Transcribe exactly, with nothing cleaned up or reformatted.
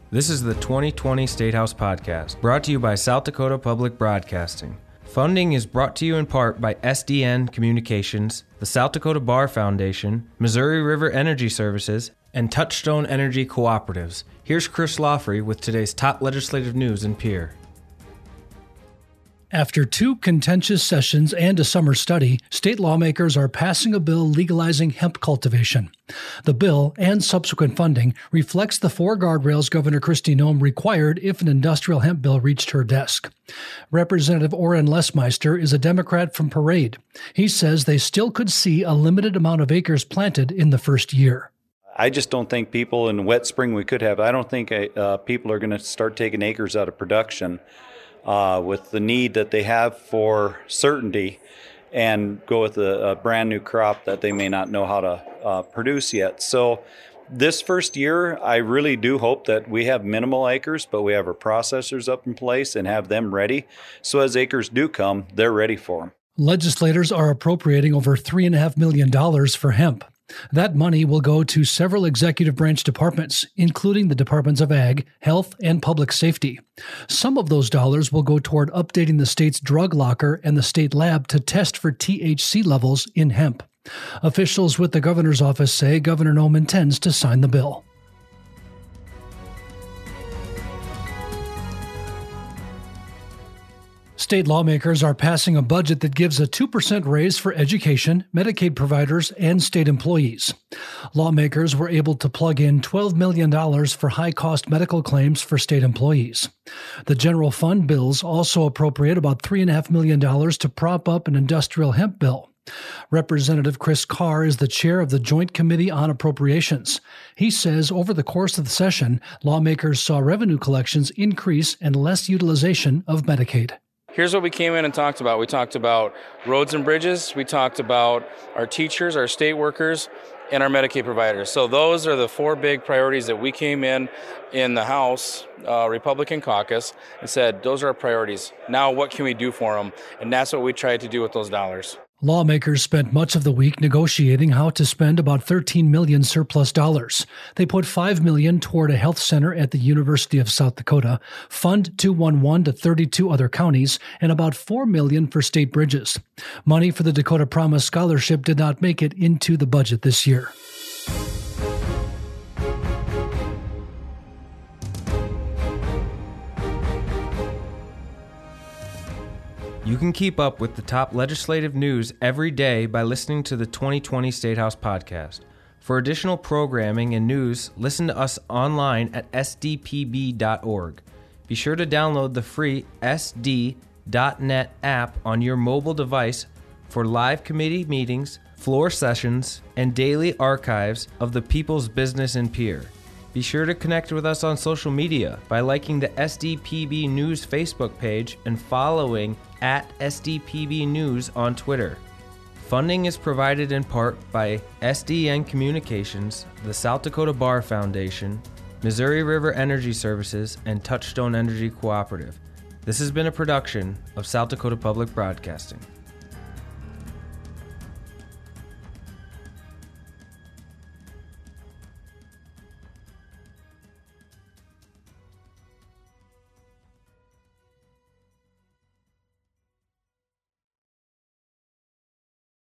This is the twenty twenty State House Podcast, brought to you by South Dakota Public Broadcasting. Funding is brought to you in part by S D N Communications, the South Dakota Bar Foundation, Missouri River Energy Services, and Touchstone Energy Cooperatives. Here's Chris Lawfrey with today's top legislative news in Pierre. After two contentious sessions and a summer study, state lawmakers are passing a bill legalizing hemp cultivation. The bill and subsequent funding reflects the four guardrails Governor Kristi Noem required if an industrial hemp bill reached her desk. Representative Orrin Lesmeister is a Democrat from Parade. He says they still could see a limited amount of acres planted in the first year. I just don't think people in wet spring we could have, I don't think uh, people are going to start taking acres out of production uh, with the need that they have for certainty and go with a, a brand new crop that they may not know how to uh, produce yet. So this first year, I really do hope that we have minimal acres, but we have our processors up in place and have them ready. So as acres do come, they're ready for them. Legislators are appropriating over three point five million dollars for hemp. That money will go to several executive branch departments, including the Departments of Ag, Health, and Public Safety. Some of those dollars will go toward updating the state's drug locker and the state lab to test for T H C levels in hemp. Officials with the governor's office say Governor Noem intends to sign the bill. State lawmakers are passing a budget that gives a two percent raise for education, Medicaid providers, and state employees. Lawmakers were able to plug in twelve million dollars for high-cost medical claims for state employees. The general fund bills also appropriate about three point five million dollars to prop up an industrial hemp bill. Representative Chris Carr is the chair of the Joint Committee on Appropriations. He says over the course of the session, lawmakers saw revenue collections increase and less utilization of Medicaid. Here's what we came in and talked about. We talked about roads and bridges. We talked about our teachers, our state workers, and our Medicaid providers. So those are the four big priorities that we came in in the House uh, Republican caucus and said, those are our priorities. Now what can we do for them? And that's what we tried to do with those dollars. Lawmakers spent much of the week negotiating how to spend about thirteen million dollars surplus dollars. They put five million dollars toward a health center at the University of South Dakota, Fund two eleven to thirty-two other counties, and about four million dollars for state bridges. Money for the Dakota Promise Scholarship did not make it into the budget this year. You can keep up with the top legislative news every day by listening to the twenty twenty State House Podcast. For additional programming and news, listen to us online at s d p b dot org. Be sure to download the free S D dot net app on your mobile device for live committee meetings, floor sessions, and daily archives of the people's business in Pierre. Be sure to connect with us on social media by liking the S D P B News Facebook page and following at S D P B News on Twitter. Funding is provided in part by S D N Communications, the South Dakota Bar Foundation, Missouri River Energy Services, and Touchstone Energy Cooperative. This has been a production of South Dakota Public Broadcasting.